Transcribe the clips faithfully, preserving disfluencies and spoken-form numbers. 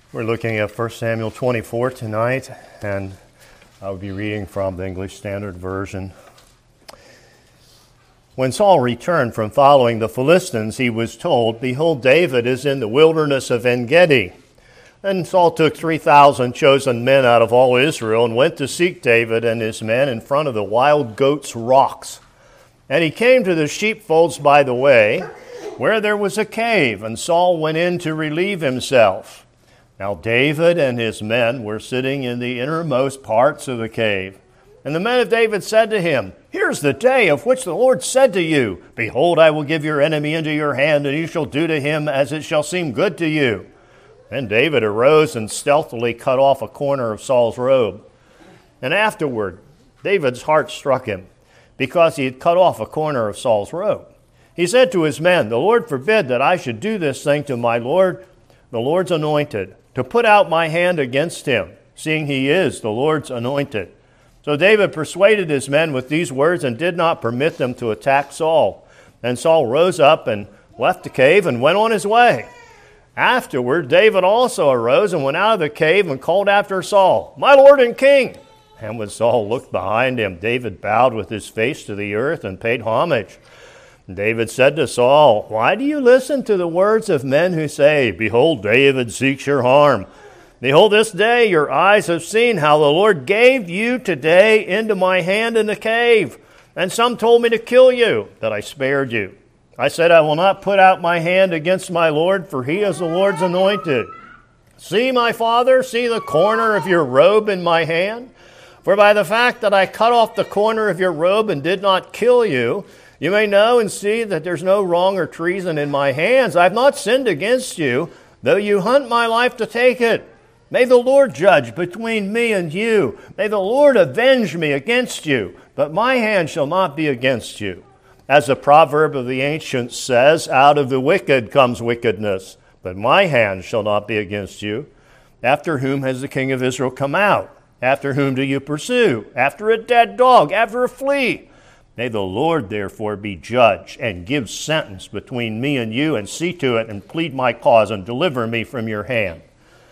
We're looking at First Samuel twenty-four tonight, and I'll be reading from the English Standard Version. When Saul returned from following the Philistines, he was told, "Behold, David is in the wilderness of En-gedi." Then Saul took three thousand chosen men out of all Israel and went to seek David and his men in front of the wild goats' rocks. And he came to the sheepfolds by the way, where there was a cave, and Saul went in to relieve himself. Now David and his men were sitting in the innermost parts of the cave. And the men of David said to him, "Here's the day of which the Lord said to you, Behold, I will give your enemy into your hand, and you shall do to him as it shall seem good to you." Then David arose and stealthily cut off a corner of Saul's robe. And afterward, David's heart struck him, because he had cut off a corner of Saul's robe. He said to his men, "The Lord forbid that I should do this thing to my Lord, the Lord's anointed, to put out my hand against him, seeing he is the Lord's anointed." So David persuaded his men with these words and did not permit them to attack Saul. Then Saul rose up and left the cave and went on his way. Afterward, David also arose and went out of the cave and called after Saul, "My Lord and King." And when Saul looked behind him, David bowed with his face to the earth and paid homage. David said to Saul, "Why do you listen to the words of men who say, Behold, David seeks your harm? Behold, this day your eyes have seen how the Lord gave you today into my hand in the cave. And some told me to kill you, that I spared you. I said, I will not put out my hand against my Lord, for he is the Lord's anointed. See, my father, see the corner of your robe in my hand? For by the fact that I cut off the corner of your robe and did not kill you, you may know and see that there's no wrong or treason in my hands. I have not sinned against you, though you hunt my life to take it. May the Lord judge between me and you. May the Lord avenge me against you, but my hand shall not be against you. As the proverb of the ancients says, out of the wicked comes wickedness, but my hand shall not be against you. After whom has the king of Israel come out? After whom do you pursue? After a dead dog, after a flea. May the Lord therefore be judge and give sentence between me and you, and see to it and plead my cause and deliver me from your hand."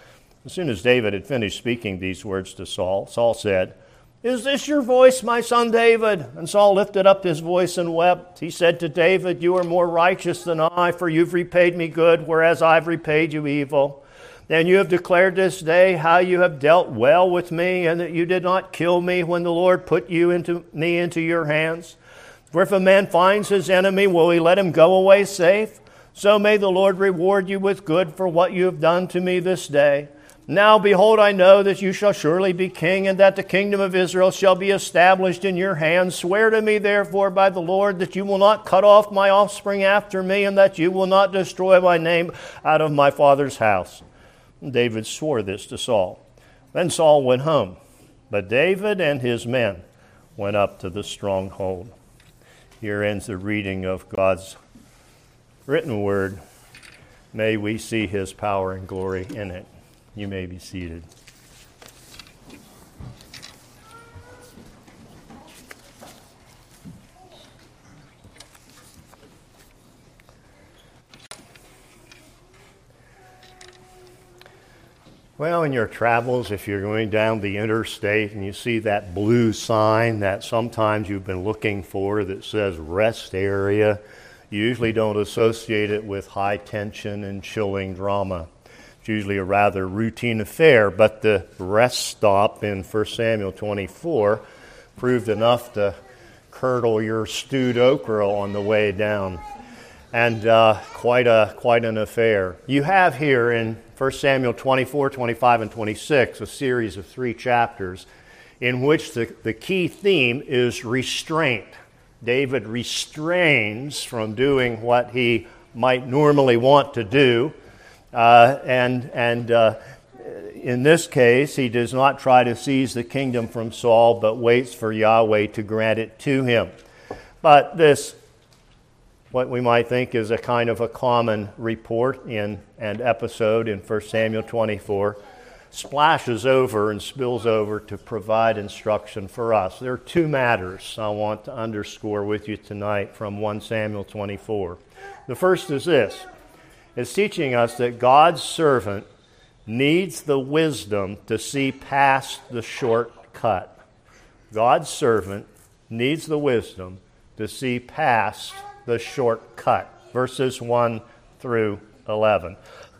As soon as David had finished speaking these words to Saul, Saul said, "Is this your voice, my son David?" And Saul lifted up his voice and wept. He said to David, "You are more righteous than I, for you've repaid me good, whereas I've repaid you evil. And you have declared this day how you have dealt well with me, and that you did not kill me when the Lord put you into me into your hands. For if a man finds his enemy, will he let him go away safe? So may the Lord reward you with good for what you have done to me this day. Now, behold, I know that you shall surely be king, and that the kingdom of Israel shall be established in your hands. Swear to me, therefore, by the Lord, that you will not cut off my offspring after me, and that you will not destroy my name out of my father's house." And David swore this to Saul. Then Saul went home, but David and his men went up to the stronghold. Here ends the reading of God's written word. May we see his power and glory in it. You may be seated. Well, in your travels, if you're going down the interstate and you see that blue sign that sometimes you've been looking for that says rest area, you usually don't associate it with high tension and chilling drama. It's usually a rather routine affair, but the rest stop in First Samuel twenty-four proved enough to curdle your stewed okra on the way down. And uh, quite a quite an affair. You have here in First Samuel twenty-four, twenty-five, and twenty-six a series of three chapters in which the, the key theme is restraint. David restrains from doing what he might normally want to do. Uh, and and uh, in this case, he does not try to seize the kingdom from Saul, but waits for Yahweh to grant it to him. But this, what we might think is a kind of a common report in and episode in First Samuel twenty-four, splashes over and spills over to provide instruction for us. There are two matters I want to underscore with you tonight from First Samuel twenty-four. The first is this. It's teaching us that God's servant needs the wisdom to see past the shortcut. God's servant needs the wisdom to see past the shortcut. Verses one through eleven.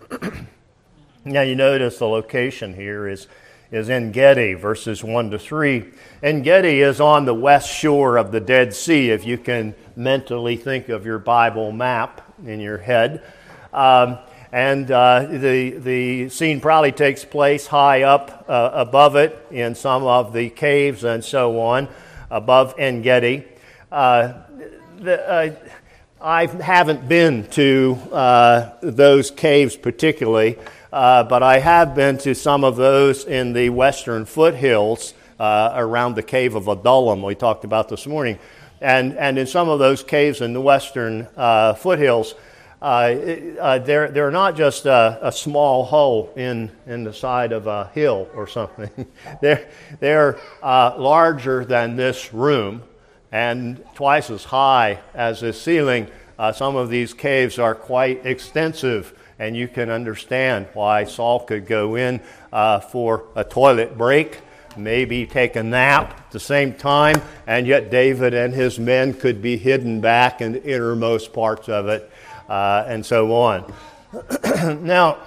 Now you notice the location here is, is En-Gedi, verses one to three. En-Gedi is on the west shore of the Dead Sea, if you can mentally think of your Bible map in your head. Um, and uh, the, the scene probably takes place high up uh, above it in some of the caves and so on, above En-Gedi. Uh, the, uh, I haven't been to uh, those caves particularly, uh, but I have been to some of those in the western foothills uh, around the cave of Adullam we talked about this morning. And, and in some of those caves in the western uh, foothills, uh, uh, they're, they're not just a, a small hole in, in the side of a hill or something. they're they're uh, larger than this room, and twice as high as the ceiling. Uh, some of these caves are quite extensive, and you can understand why Saul could go in uh, for a toilet break, maybe take a nap at the same time, and yet David and his men could be hidden back in the innermost parts of it, uh, and so on. Now,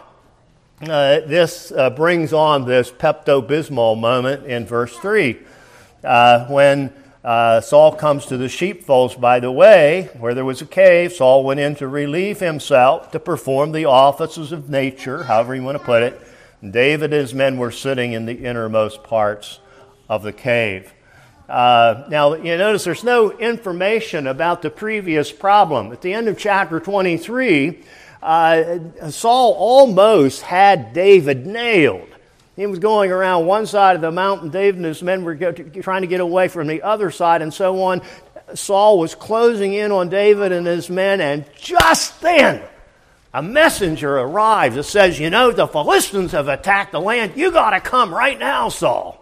uh, this uh, brings on this Pepto-Bismol moment in verse three, uh, when Uh, Saul comes to the sheepfolds by the way, where there was a cave. Saul went in to relieve himself, to perform the offices of nature, however you want to put it. David and his men were sitting in the innermost parts of the cave. Uh, now, you notice there's no information about the previous problem. At the end of chapter twenty-three, uh, Saul almost had David nailed. He was going around one side of the mountain. David and his men were trying to get away from the other side and so on. Saul was closing in on David and his men, and just then a messenger arrives that says, you know, the Philistines have attacked the land. You got to come right now, Saul.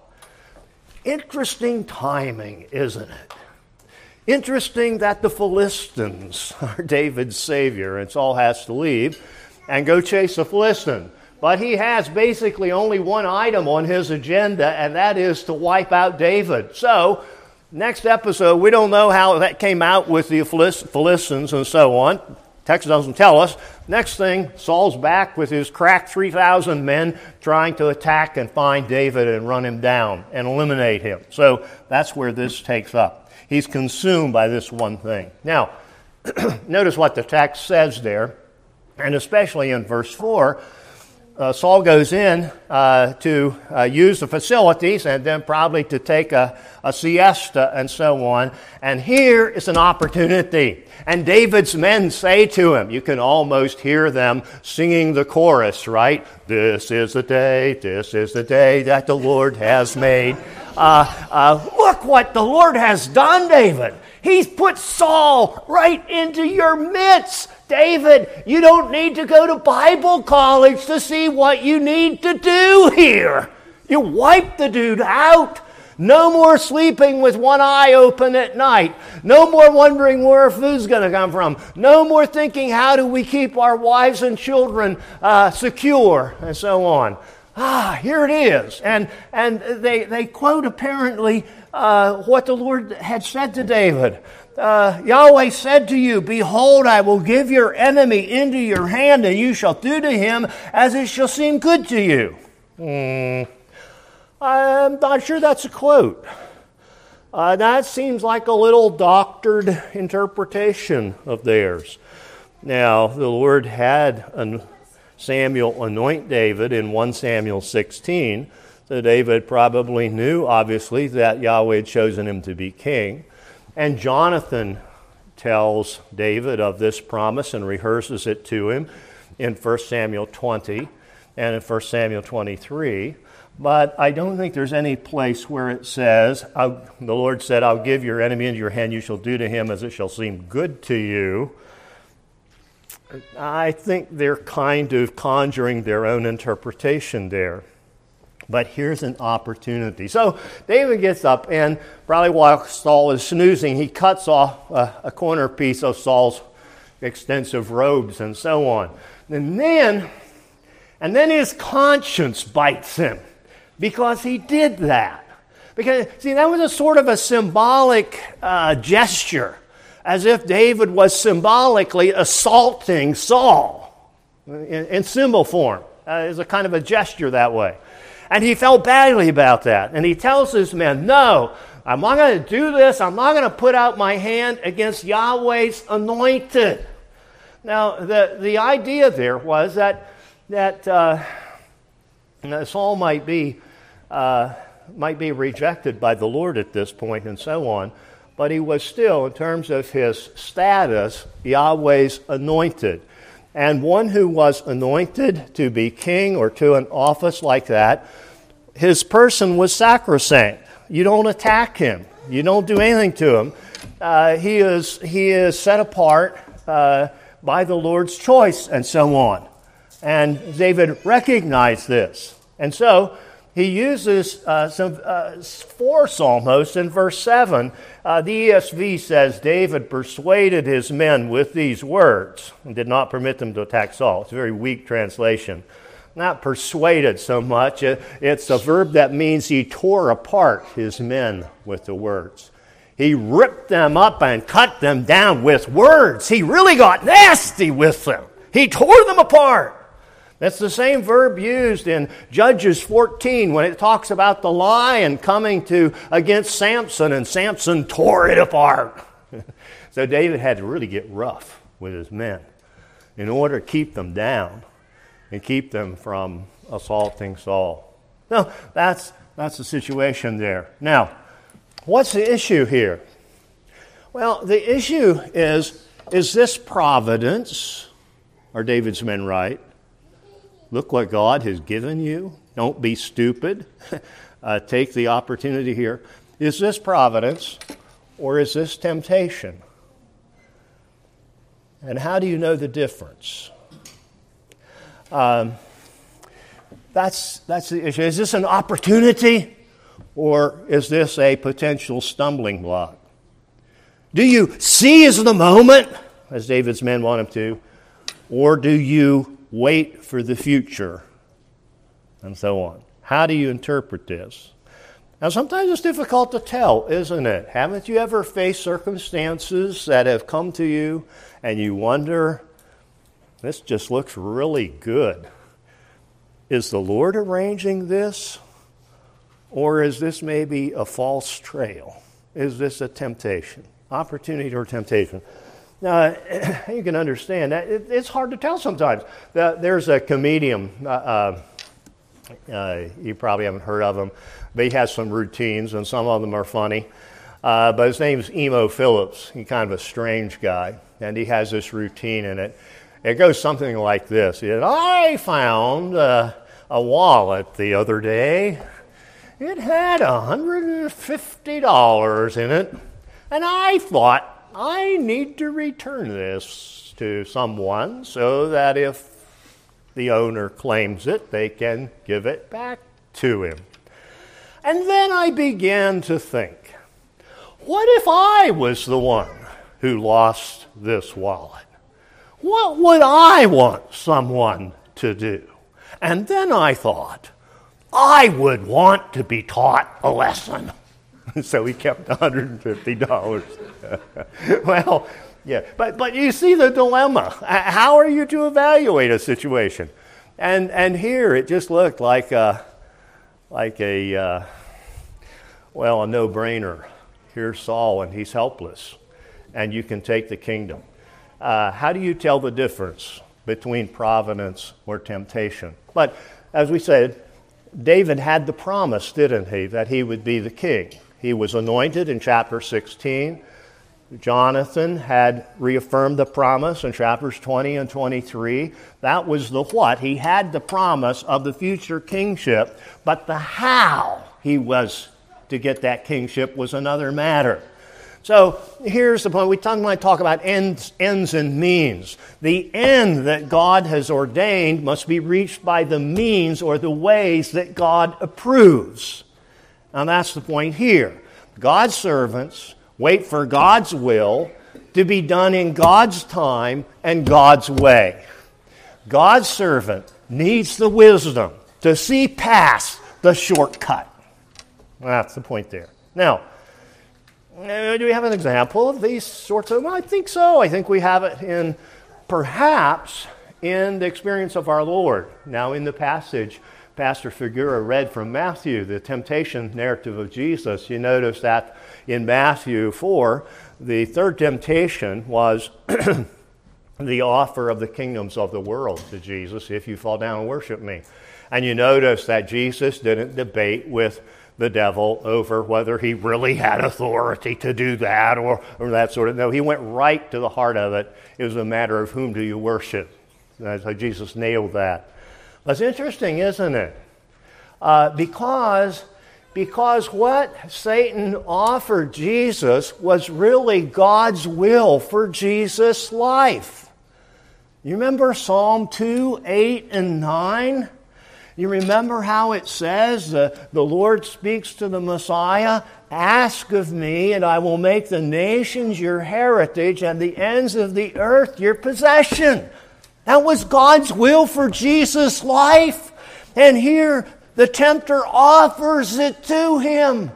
Interesting timing, isn't it? Interesting that the Philistines are David's savior, and Saul has to leave and go chase the Philistine. But he has basically only one item on his agenda, and that is to wipe out David. So, next episode, we don't know how that came out with the Philistines and so on. Text doesn't tell us. Next thing, Saul's back with his crack three thousand men trying to attack and find David and run him down and eliminate him. So, that's where this takes up. He's consumed by this one thing. Now, notice what the text says there, and especially in verse four. Uh, Saul goes in uh, to uh, use the facilities and then probably to take a, a siesta and so on. And here is an opportunity. And David's men say to him, you can almost hear them singing the chorus, right? This is the day, this is the day that the Lord has made. Uh, uh, look what the Lord has done, David. He's put Saul right into your midst. David, you don't need to go to Bible college to see what you need to do here. You wipe the dude out. No more sleeping with one eye open at night. No more wondering where food's going to come from. No more thinking, how do we keep our wives and children uh, secure, and so on. Ah, here it is. And and they, they quote apparently uh, what the Lord had said to David. Uh, Yahweh said to you, behold, I will give your enemy into your hand, and you shall do to him as it shall seem good to you. Mm, I'm not sure that's a quote. Uh, that seems like a little doctored interpretation of theirs. Now, the Lord had an Samuel anoint David in First Samuel sixteen. So David probably knew, obviously, that Yahweh had chosen him to be king. And Jonathan tells David of this promise and rehearses it to him in First Samuel twenty and in First Samuel twenty-three. But I don't think there's any place where it says, the Lord said, I'll give your enemy into your hand, you shall do to him as it shall seem good to you. I think they're kind of conjuring their own interpretation there. But here's an opportunity. So David gets up, and probably while Saul is snoozing, he cuts off a, a corner piece of Saul's extensive robes and so on. And then, And then his conscience bites him because he did that. Because, see, that was a sort of a symbolic uh, gesture, as if David was symbolically assaulting Saul in, in symbol form. Uh, it's a kind of a gesture that way. And he felt badly about that. And he tells his men, no, I'm not going to do this. I'm not going to put out my hand against Yahweh's anointed. Now, the, the idea there was that, that uh, Saul might be... Uh, might be rejected by the Lord at this point and so on, but he was still, in terms of his status, Yahweh's anointed. And one who was anointed to be king or to an office like that, his person was sacrosanct. You don't attack him. You don't do anything to him. Uh, he is he is set apart uh, by the Lord's choice and so on. And David recognized this. And so he uses uh, some uh, force almost in verse seven. Uh, the E S V says, David persuaded his men with these words and did not permit them to attack Saul. It's a very weak translation. Not persuaded so much. It, it's a verb that means he tore apart his men with the words. He ripped them up and cut them down with words. He really got nasty with them. He tore them apart. That's the same verb used in Judges fourteen when it talks about the lion coming to against Samson, and Samson tore it apart. So David had to really get rough with his men in order to keep them down and keep them from assaulting Saul. So that's that's the situation there. Now, what's the issue here? Well, the issue is, is this providence? Are David's men right? Look what God has given you. Don't be stupid. uh, take the opportunity here. Is this providence or is this temptation? And how do you know the difference? Um, that's, that's the issue. Is this an opportunity or is this a potential stumbling block? Do you seize the moment, as David's men want him to, or do you wait for the future, and so on? How do you interpret this? Now, sometimes it's difficult to tell, isn't it? Haven't you ever faced circumstances that have come to you and you wonder, this just looks really good. Is the Lord arranging this? Or is this maybe a false trail? Is this a temptation? Opportunity or temptation? Now, you can understand that it's hard to tell sometimes. There's a comedian, uh, uh, you probably haven't heard of him, but he has some routines, and some of them are funny. Uh, but his name's Emo Phillips. He's kind of a strange guy, and he has this routine in it. It goes something like this. He said, I found uh, a wallet the other day. It had one hundred fifty dollars in it, and I thought, I need to return this to someone so that if the owner claims it, they can give it back to him. And then I began to think, what if I was the one who lost this wallet? What would I want someone to do? And then I thought, I would want to be taught a lesson. So he kept one hundred fifty dollars. Well, yeah, but but you see the dilemma. How are you to evaluate a situation? And and here it just looked like a, like a uh, well, a no-brainer. Here's Saul, and he's helpless, and you can take the kingdom. Uh, how do you tell the difference between providence or temptation? But as we said, David had the promise, didn't he, that he would be the king. He was anointed in chapter sixteen. Jonathan had reaffirmed the promise in chapters twenty and twenty-three. That was the what. He had the promise of the future kingship, but the how he was to get that kingship was another matter. So here's the point. We talk, when I talk about ends, ends and means. The end that God has ordained must be reached by the means or the ways that God approves. And that's the point here. God's servants wait for God's will to be done in God's time and God's way. God's servant needs the wisdom to see past the shortcut. That's the point there. Now, do we have an example of these sorts of? Well, I think so. I think we have it in, perhaps, in the experience of our Lord. Now, in the passage Pastor Figura read from Matthew, the temptation narrative of Jesus, you notice that in Matthew four, the third temptation was the offer of the kingdoms of the world to Jesus, if you fall down and worship me. And you notice that Jesus didn't debate with the devil over whether he really had authority to do that or, or that sort of. No, he went right to the heart of it. It was a matter of whom do you worship. That's how Jesus nailed that. That's interesting, isn't it? Uh, because, because what Satan offered Jesus was really God's will for Jesus' life. You remember Psalm two, eight, and nine? You remember how it says, uh, the Lord speaks to the Messiah, ask of me, and I will make the nations your heritage and the ends of the earth your possession. That was God's will for Jesus' life. And here the tempter offers it to him.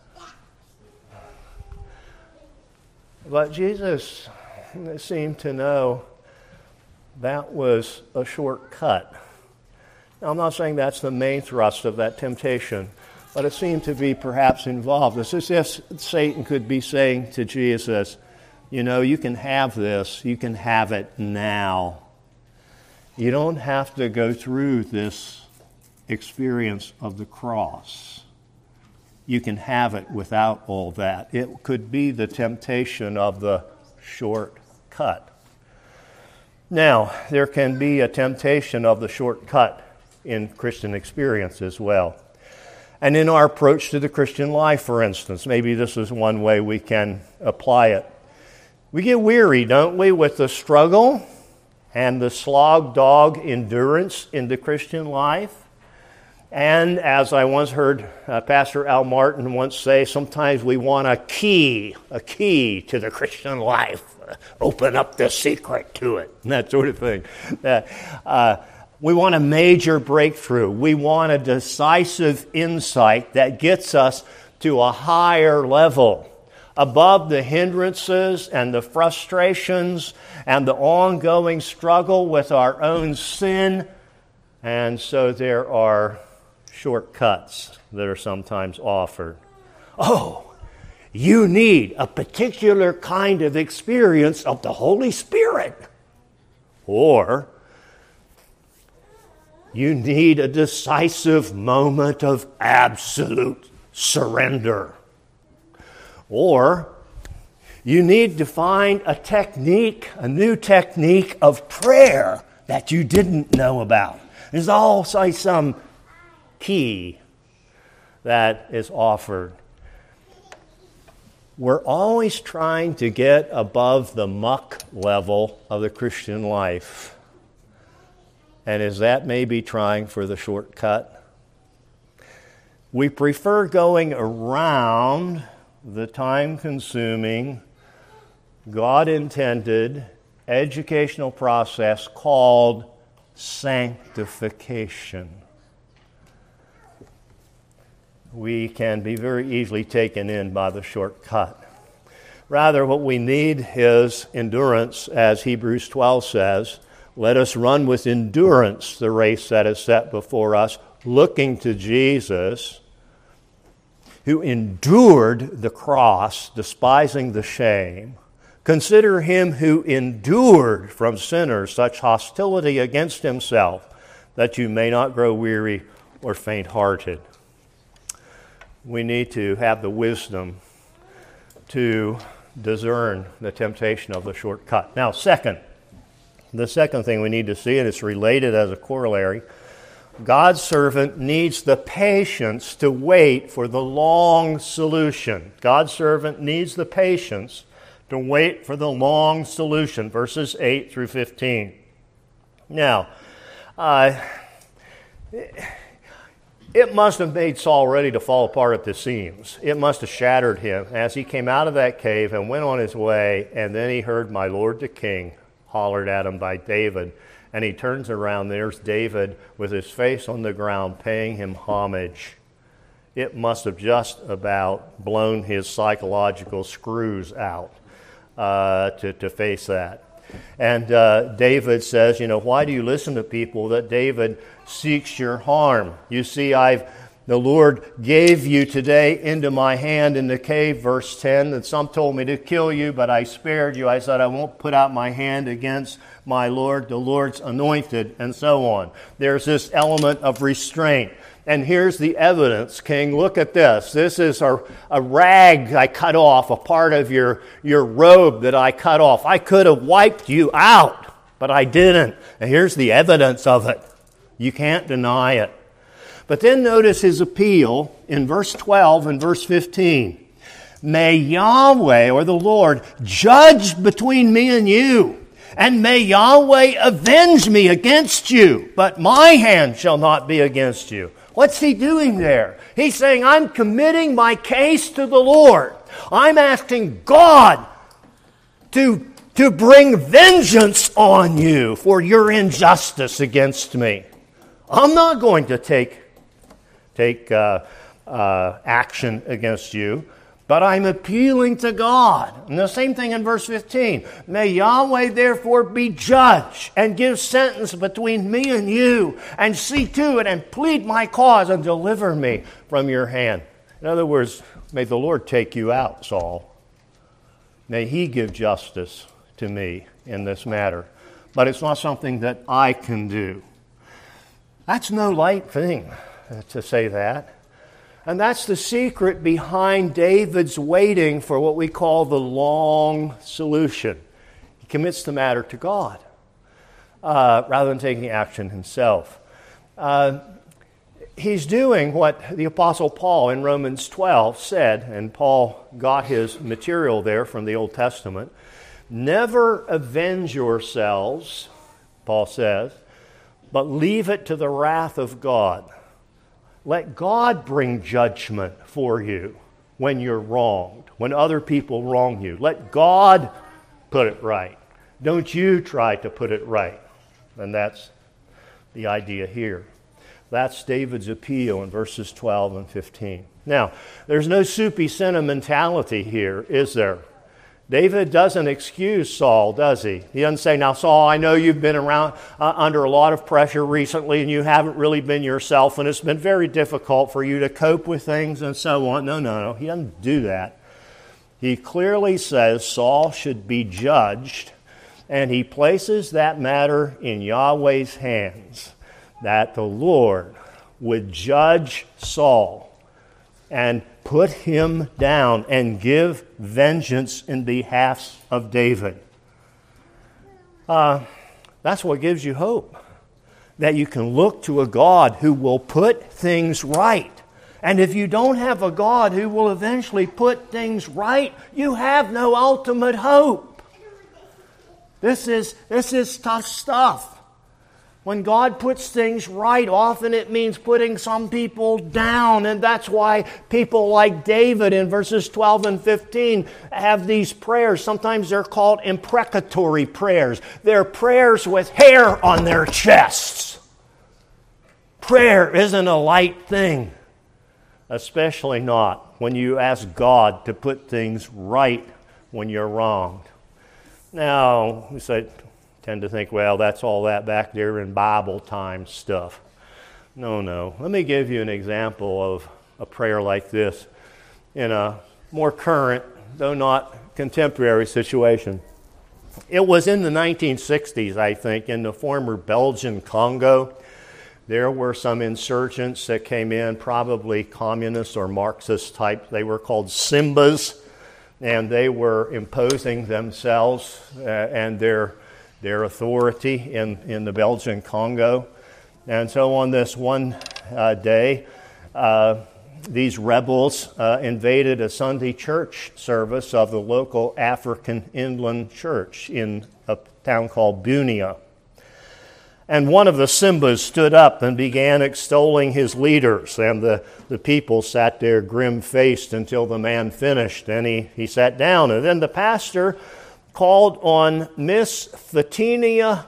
But Jesus seemed to know that was a shortcut. Now, I'm not saying that's the main thrust of that temptation, but it seemed to be perhaps involved. It's as if Satan could be saying to Jesus, you know, you can have this, you can have it now. You don't have to go through this experience of the cross. You can have it without all that. It could be the temptation of the shortcut. Now, there can be a temptation of the shortcut in Christian experience as well. And in our approach to the Christian life, for instance, maybe this is one way we can apply it. We get weary, don't we, with the struggle and the slog dog endurance in the Christian life. And as I once heard uh, Pastor Al Martin once say, sometimes we want a key, a key to the Christian life. Open up the secret to it, and that sort of thing. Uh, uh, we want a major breakthrough. We want a decisive insight that gets us to a higher level, above the hindrances and the frustrations and the ongoing struggle with our own sin. And so there are shortcuts that are sometimes offered. Oh, you need a particular kind of experience of the Holy Spirit. Or you need a decisive moment of absolute surrender. Or you need to find a technique, a new technique of prayer that you didn't know about. There's also some key that is offered. We're always trying to get above the muck level of the Christian life. And is that maybe trying for the shortcut? We prefer going around the time-consuming, God-intended educational process called sanctification. We can be very easily taken in by the shortcut. Rather, what we need is endurance, as Hebrews twelve says. Let us run with endurance the race that is set before us, looking to Jesus, who endured the cross, despising the shame. Consider him who endured from sinners such hostility against himself, that you may not grow weary or faint-hearted. We need to have the wisdom to discern the temptation of the shortcut. Now, second, the second thing we need to see, and it's related as a corollary, God's servant needs the patience to wait for the long solution. God's servant needs the patience to wait for the long solution, verses eight through fifteen. Now, uh, it must have made Saul ready to fall apart at the seams. It must have shattered him as he came out of that cave and went on his way, and then he heard, "My Lord the King," hollered at him by David, And he turns around, there's David with his face on the ground paying him homage. It must have just about blown his psychological screws out uh, to, to face that. And uh, David says, you know, why do you listen to people that David seeks your harm? You see, I've the Lord gave you today into my hand in the cave, verse ten, and some told me to kill you, but I spared you. I said, I won't put out my hand against my Lord, the Lord's anointed, and so on. There's this element of restraint. And here's the evidence, King. Look at this. This is a, a rag I cut off, a part of your, your robe that I cut off. I could have wiped you out, but I didn't. And here's the evidence of it. You can't deny it. But then notice his appeal in verse twelve and verse fifteen. May Yahweh, or the Lord, judge between me and you, and may Yahweh avenge me against you, but my hand shall not be against you. What's he doing there? He's saying, I'm committing my case to the Lord. I'm asking God to, to bring vengeance on you for your injustice against me. I'm not going to take take uh, uh, action against you, but I'm appealing to God. And the same thing in verse fifteen. May Yahweh therefore be judge and give sentence between me and you, and see to it and plead my cause and deliver me from your hand. In other words, may the Lord take you out, Saul. May he give justice to me in this matter. But it's not something that I can do. That's no light thing to say that. And that's the secret behind David's waiting for what we call the long solution. He commits the matter to God uh, rather than taking action himself. Uh, he's doing what the Apostle Paul in Romans twelve said, and Paul got his material there from the Old Testament. Never avenge yourselves, Paul says, but leave it to the wrath of God. Let God bring judgment for you when you're wronged, when other people wrong you. Let God put it right. Don't you try to put it right. And that's the idea here. That's David's appeal in verses twelve and fifteen. Now, there's no soupy sentimentality here, is there? David doesn't excuse Saul, does he? He doesn't say, now, Saul, I know you've been around uh, under a lot of pressure recently and you haven't really been yourself and it's been very difficult for you to cope with things and so on. No, no, no. He doesn't do that. He clearly says Saul should be judged, and he places that matter in Yahweh's hands, that the Lord would judge Saul and put him down and give vengeance in behalf of David. Uh, that's what gives you hope, that you can look to a God who will put things right. And if you don't have a God who will eventually put things right, you have no ultimate hope. This is, this is tough stuff. When God puts things right, often it means putting some people down. And that's why people like David in verses twelve and fifteen have these prayers. Sometimes they're called imprecatory prayers. They're prayers with hair on their chests. Prayer isn't a light thing, especially not when you ask God to put things right when you're wronged. Now, we say... tend to think, well, that's all that back there in Bible time stuff. No, no. Let me give you an example of a prayer like this in a more current, though not contemporary situation. It was in the nineteen sixties, I think, in the former Belgian Congo. There were some insurgents that came in, probably communist or Marxist type. They were called Simbas, and they were imposing themselves uh, and their their authority in, in the Belgian Congo. And so on this one uh, day, uh, these rebels uh, invaded a Sunday church service of the local African Inland Church in a town called Bunia. And one of the Simbas stood up and began extolling his leaders, and the, the people sat there grim-faced until the man finished. Then he, he sat down, and then the pastor called on Miss Fatinia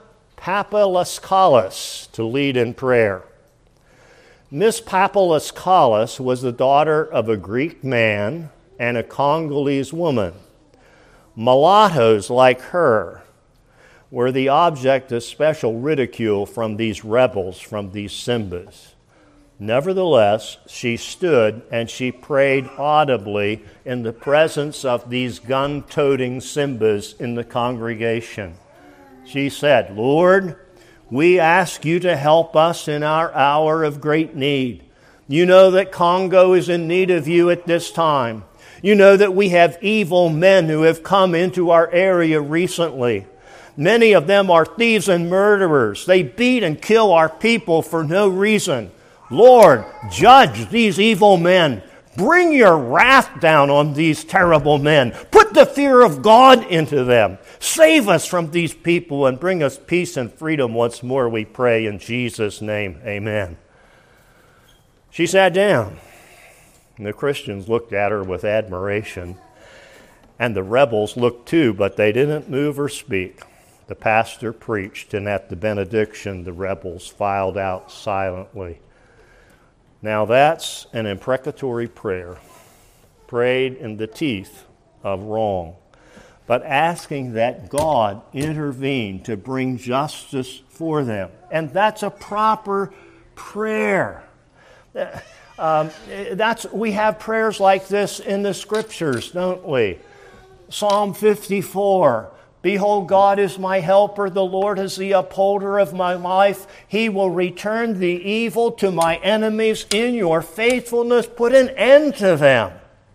Papalaskalis to lead in prayer. Miss Papalaskalis was the daughter of a Greek man and a Congolese woman. Mulattoes like her were the object of special ridicule from these rebels, from these Simbas. Nevertheless, she stood and she prayed audibly in the presence of these gun-toting Simbas in the congregation. She said, "Lord, we ask you to help us in our hour of great need. You know that Congo is in need of you at this time. You know that we have evil men who have come into our area recently. Many of them are thieves and murderers. They beat and kill our people for no reason. Lord, judge these evil men. Bring your wrath down on these terrible men. Put the fear of God into them. Save us from these people and bring us peace and freedom once more, we pray in Jesus' name. Amen." She sat down, and the Christians looked at her with admiration, and the rebels looked too, but they didn't move or speak. The pastor preached, and at the benediction, the rebels filed out silently. Now that's an imprecatory prayer, prayed in the teeth of wrong, but asking that God intervene to bring justice for them. And that's a proper prayer. Um, that's we have prayers like this in the Scriptures, don't we? Psalm fifty-four. Behold, God is my helper. The Lord is the upholder of my life. He will return the evil to my enemies. In your faithfulness, put an end to them.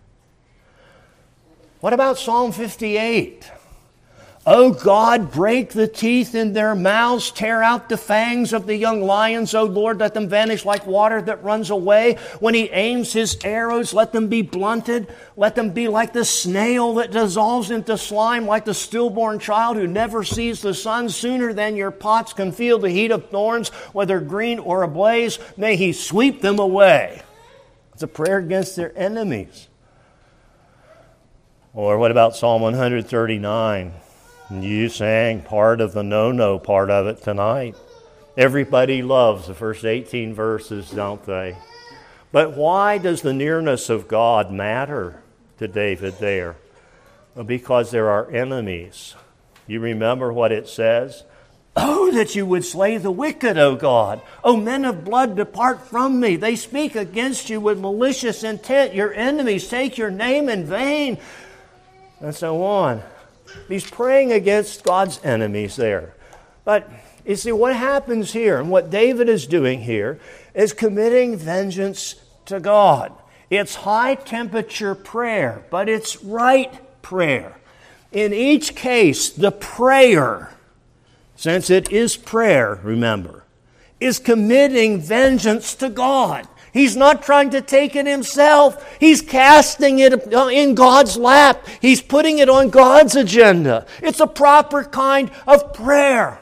What about Psalm fifty-eight? O God, break the teeth in their mouths, tear out the fangs of the young lions. O Lord, let them vanish like water that runs away. When he aims his arrows, let them be blunted. Let them be like the snail that dissolves into slime, like the stillborn child who never sees the sun. Sooner than your pots can feel the heat of thorns, whether green or ablaze, may he sweep them away. It's a prayer against their enemies. Or what about Psalm one thirty-nine? You sang part of the no-no part of it tonight. Everybody loves the first eighteen verses, don't they? But why does the nearness of God matter to David there? Well, because there are enemies. You remember what it says? Oh, that you would slay the wicked, O God. O men of blood, depart from me. They speak against you with malicious intent. Your enemies take your name in vain. And so on. He's praying against God's enemies there. But you see, what happens here, and what David is doing here, is committing vengeance to God. It's high-temperature prayer, but it's right prayer. In each case, the prayer, since it is prayer, remember, is committing vengeance to God. He's not trying to take it himself. He's casting it in God's lap. He's putting it on God's agenda. It's a proper kind of prayer.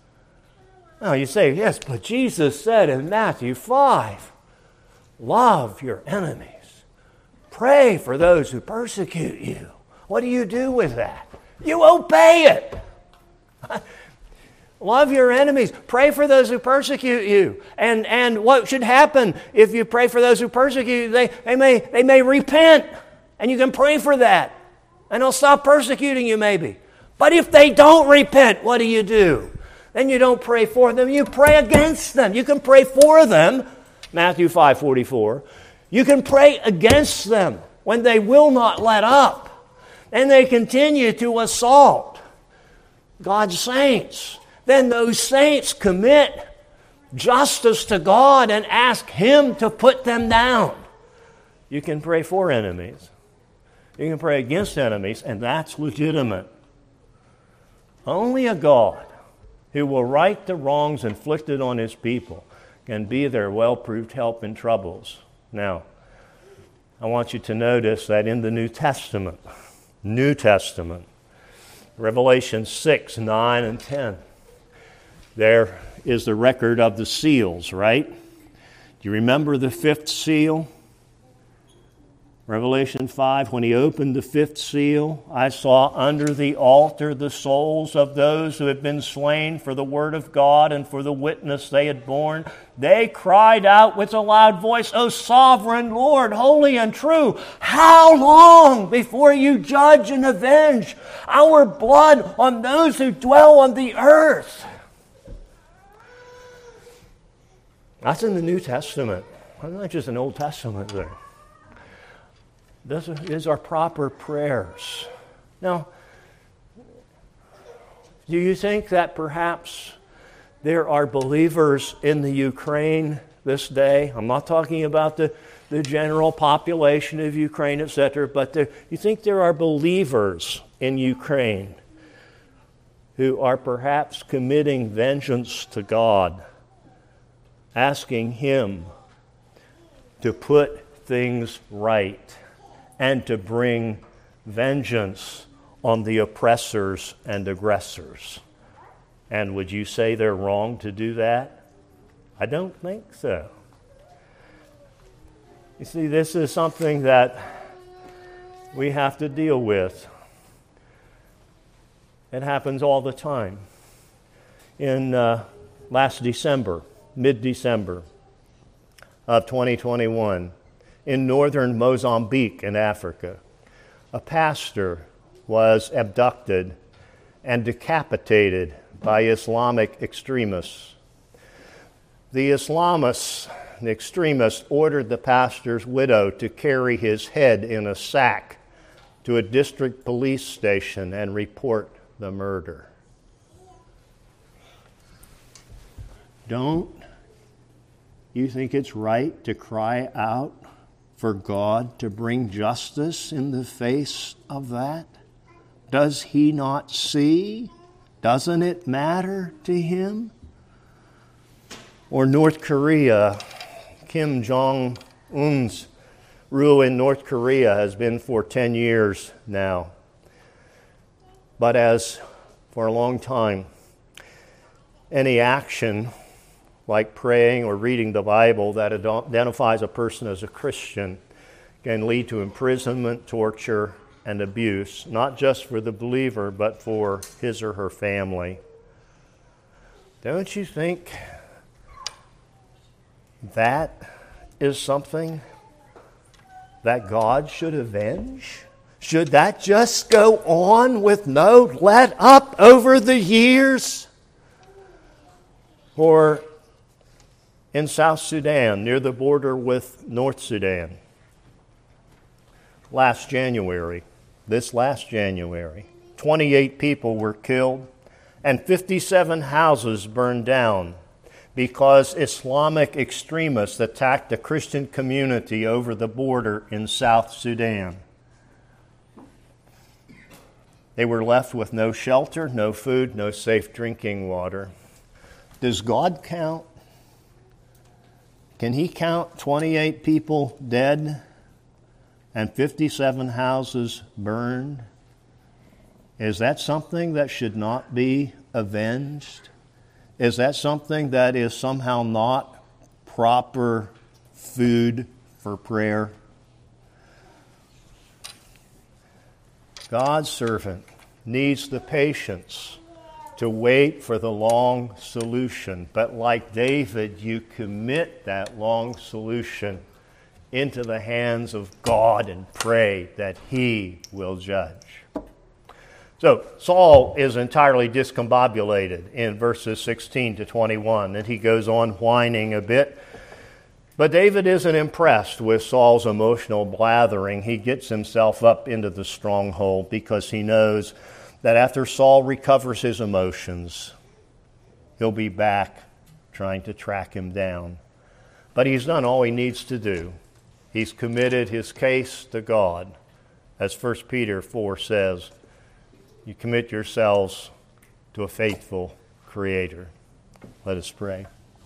Now you say, yes, but Jesus said in Matthew five, love your enemies. Pray for those who persecute you. What do you do with that? You obey it. Love your enemies. Pray for those who persecute you. And and what should happen if you pray for those who persecute you? They, they, may, they may repent. And you can pray for that. And they'll stop persecuting you maybe. But if they don't repent, what do you do? Then you don't pray for them. You pray against them. You can pray for them. Matthew five forty-four. You can pray against them when they will not let up. And they continue to assault God's saints. Then those saints commit justice to God and ask Him to put them down. You can pray for enemies. You can pray against enemies, and that's legitimate. Only a God who will right the wrongs inflicted on His people can be their well-proved help in troubles. Now, I want you to notice that in the New Testament, New Testament, Revelation six, nine, and ten, there is the record of the seals, right? Do you remember the fifth seal? Revelation five, when he opened the fifth seal, I saw under the altar the souls of those who had been slain for the word of God and for the witness they had borne. They cried out with a loud voice, O sovereign Lord, holy and true, how long before you judge and avenge our blood on those who dwell on the earth? That's in the New Testament. That's not just an Old Testament there. This is our proper prayers. Now, do you think that perhaps there are believers in the Ukraine this day? I'm not talking about the, the general population of Ukraine, et cetera, but there, you think there are believers in Ukraine who are perhaps committing vengeance to God, asking Him to put things right and to bring vengeance on the oppressors and aggressors? And would you say they're wrong to do that? I don't think so. You see, this is something that we have to deal with. It happens all the time. In uh, last December, mid-December of twenty twenty-one, in northern Mozambique in Africa, a pastor was abducted and decapitated by Islamic extremists. The Islamists, the extremists, ordered the pastor's widow to carry his head in a sack to a district police station and report the murder. Don't you think it's right to cry out for God to bring justice in the face of that? Does He not see? Doesn't it matter to Him? Or North Korea, Kim Jong-un's rule in North Korea has been for ten years now. But as for a long time, any action like praying or reading the Bible that identifies a person as a Christian can lead to imprisonment, torture, and abuse, not just for the believer, but for his or her family. Don't you think that is something that God should avenge? Should that just go on with no let up over the years? Or in South Sudan, near the border with North Sudan, last January, this last January, twenty-eight people were killed and fifty-seven houses burned down because Islamic extremists attacked a Christian community over the border in South Sudan. They were left with no shelter, no food, no safe drinking water. Does God count? Can He count twenty-eight people dead and fifty-seven houses burned? Is that something that should not be avenged? Is that something that is somehow not proper food for prayer? God's servant needs the patience to wait for the long solution. But like David, you commit that long solution into the hands of God and pray that He will judge. So Saul is entirely discombobulated in verses sixteen to twenty-one, and he goes on whining a bit. But David isn't impressed with Saul's emotional blathering. He gets himself up into the stronghold because he knows that after Saul recovers his emotions, he'll be back trying to track him down. But he's done all he needs to do. He's committed his case to God. As First Peter four says, you commit yourselves to a faithful Creator. Let us pray.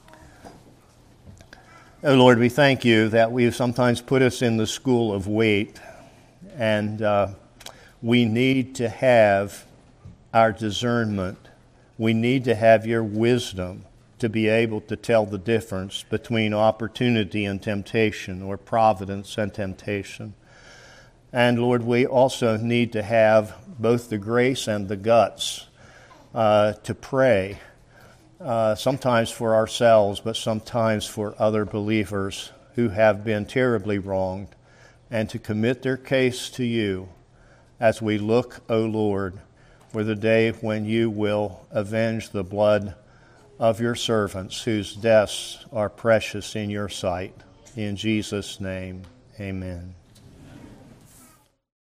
Oh Lord, we thank You that we sometimes put us in the school of wait, and uh, we need to have our discernment. We need to have Your wisdom to be able to tell the difference between opportunity and temptation, or providence and temptation. And Lord, we also need to have both the grace and the guts uh, to pray, uh, sometimes for ourselves, but sometimes for other believers who have been terribly wronged, and to commit their case to you as we look, O Lord, for the day when you will avenge the blood of your servants whose deaths are precious in your sight. In Jesus' name, amen.